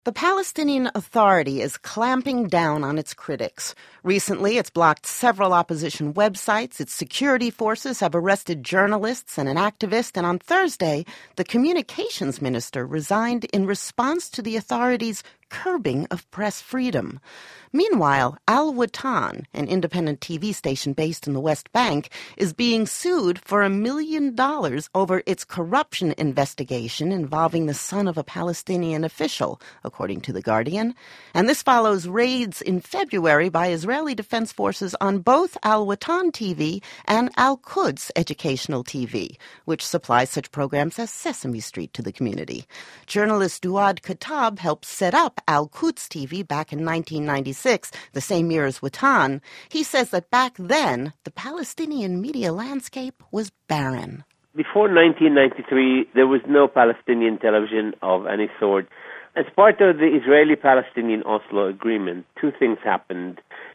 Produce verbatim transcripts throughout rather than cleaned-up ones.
The Palestinian Authority is clamping down on its critics. Recently, it's blocked several opposition websites. Its security forces have arrested journalists and an activist. And on Thursday, the communications minister resigned in response to the authority's curbing of press freedom. Meanwhile, Al Watan, an independent T V station based in the West Bank, is being sued for a million dollars over its corruption investigation involving the son of a Palestinian official, according to The Guardian. And this follows raids in February by Israeli Defense Forces on both Al Watan T V and Al-Quds Educational T V, which supplies such programs as Sesame Street to the community. Journalist Dawood Khattab helped set up Al-Quds T V back in nineteen ninety-six, the same year as Watan. He says that back then, the Palestinian media landscape was barren. Before nineteen ninety-three, there was no Palestinian television of any sort. As part of the Israeli-Palestinian Oslo Agreement, two things happened.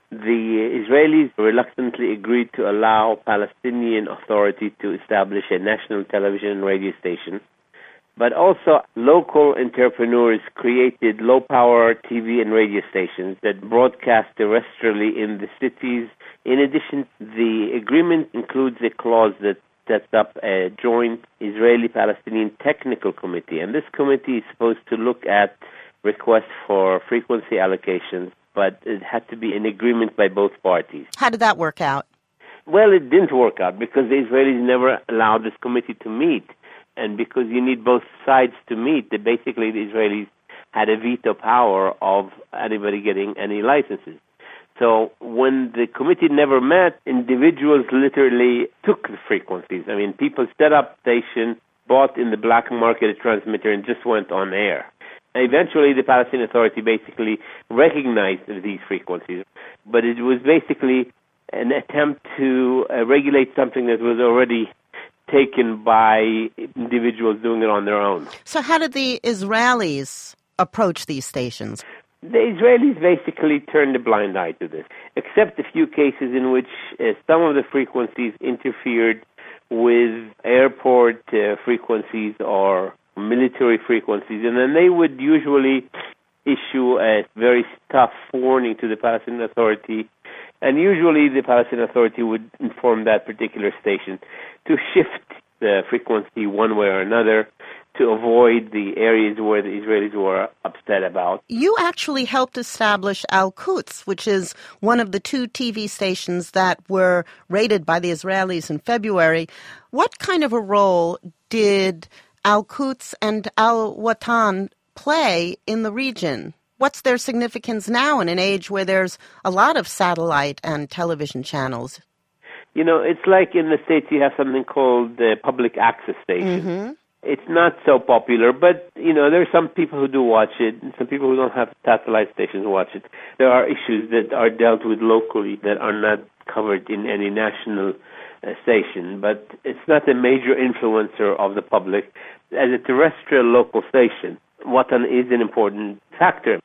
The Israelis reluctantly agreed to allow Palestinian Authority to establish a national television and radio station. But also, local entrepreneurs created low-power T V and radio stations that broadcast terrestrially in the cities. In addition, the agreement includes a clause that sets up a joint Israeli-Palestinian technical committee. And this committee is supposed to look at requests for frequency allocations, but it had to be an agreement by both parties. How did that work out? Well, it didn't work out because the Israelis never allowed this committee to meet. And because you need both sides to meet, that basically the Israelis had a veto power of anybody getting any licenses. So when the committee never met, individuals literally took the frequencies. I mean, people set up stations, bought in the black market a transmitter, and just went on air. Eventually, the Palestinian Authority basically recognized these frequencies, but it was basically an attempt to uh, regulate something that was already taken by individuals doing it on their own. So how did the Israelis approach these stations? The Israelis basically turned a blind eye to this, except a few cases in which uh, some of the frequencies interfered with airport uh, frequencies or military frequencies, and then they would usually issue a very tough warning to the Palestinian Authority. And usually the Palestinian Authority would inform that particular station to shift the frequency one way or another to avoid the areas where the Israelis were upset about. You actually helped establish Al-Quds, which is one of the two T V stations that were raided by the Israelis in February. What kind of a role did Al-Quds and Al-Watan play in the region? What's their significance now in an age where there's a lot of satellite and television channels? You know, it's like in the States you have something called the public access station. Mm-hmm. It's not so popular, but, you know, there are some people who do watch it, and some people who don't have satellite stations watch it. There are issues that are dealt with locally that are not covered in any national uh, station, but it's not a major influencer of the public. As a terrestrial local station, Watan is an important factor.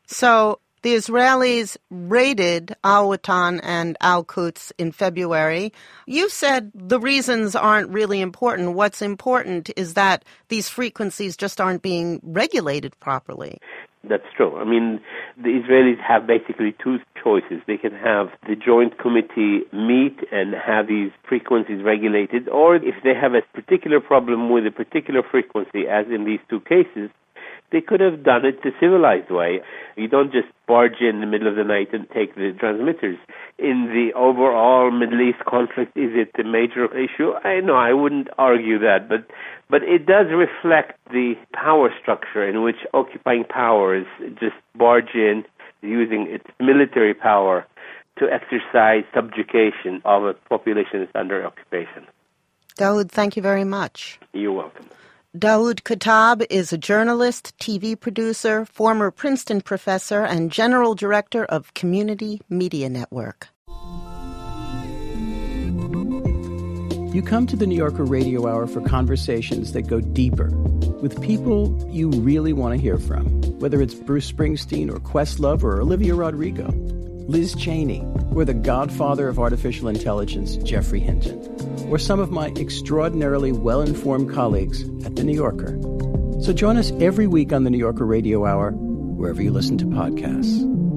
So the Israelis raided Al-Watan and Al-Quds in February. You said the reasons aren't really important. What's important is that these frequencies just aren't being regulated properly. That's true. I mean, the Israelis have basically two choices. They can have the joint committee meet and have these frequencies regulated, or if they have a particular problem with a particular frequency, as in these two cases, they could have done it the civilized way. You don't just barge in the middle of the night and take the transmitters. In the overall Middle East conflict, is it a major issue? I know, I wouldn't argue that, but but it does reflect the power structure in which occupying powers just barge in using its military power to exercise subjugation of a population that's under occupation. Dawood, thank you very much. You're welcome. Dawood Khattab is a journalist, T V producer, former Princeton professor, and general director of Community Media Network. You come to the New Yorker Radio Hour for conversations that go deeper with people you really want to hear from, whether it's Bruce Springsteen or Questlove or Olivia Rodrigo, Liz Cheney, or the godfather of artificial intelligence, Geoffrey Hinton, or some of my extraordinarily well-informed colleagues at The New Yorker. So join us every week on The New Yorker Radio Hour wherever you listen to podcasts.